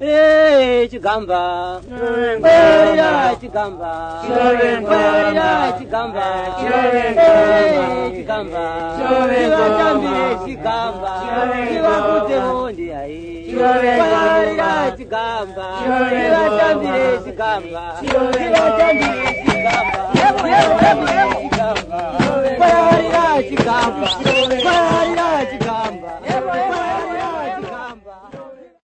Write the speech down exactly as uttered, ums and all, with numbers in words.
Eh, Chigamba. Eh, Chigamba. Eh, Chigamba. Eh, Chigamba. Chivatambire Chigamba. Chivakudze hondi ai. Eh, Chigamba. Chivatambire Chigamba. Chivatambire Chigamba.